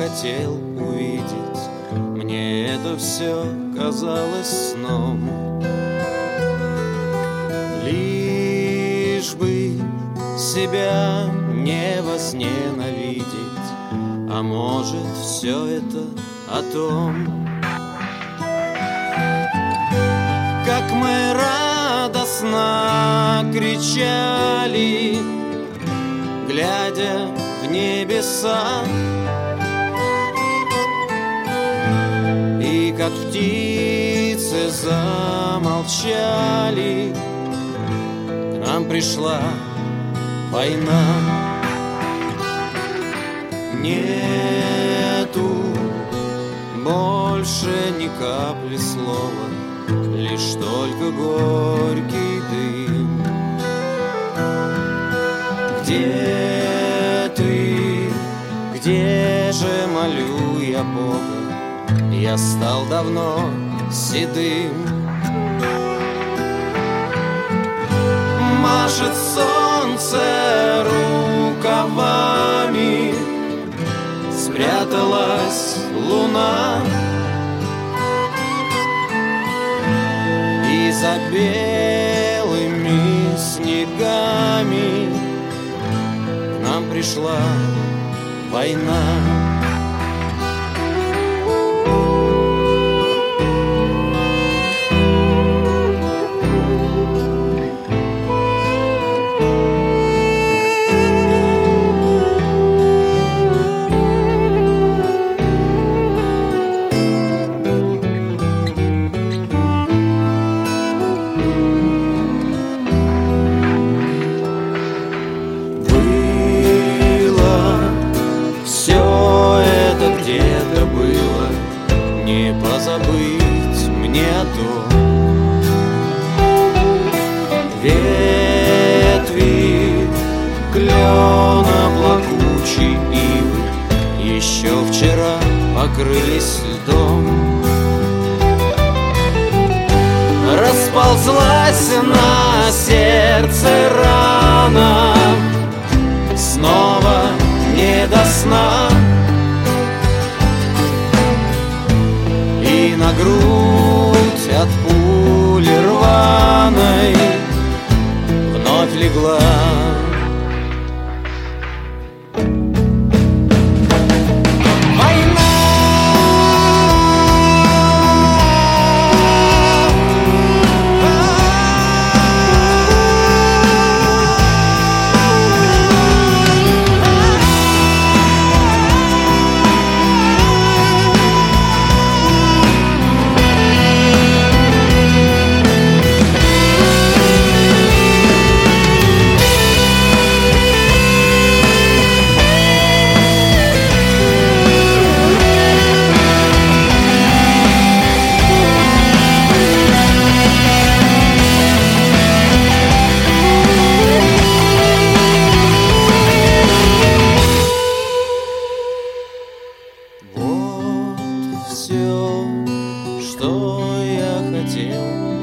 хотел увидеть, мне это все казалось сном. Лишь бы себя не возненавидеть, а может, все это о том, как мы радостно кричали, глядя в небеса, и как птицы замолчали. К нам пришла война. Нету больше ни капли слова, лишь только горький дым. Где ты, где же, молю я Бога, я стал давно седым. Машет солнце рукавами, спряталась луна, и за белыми снегами к нам пришла война. Не позабыть мне о том. Ветви клена плакучей ивы еще вчера покрылись льдом. Расползлась на сердце рана, снова не до сна. И на грудь от пули рваной вновь легла. Все, что я хотел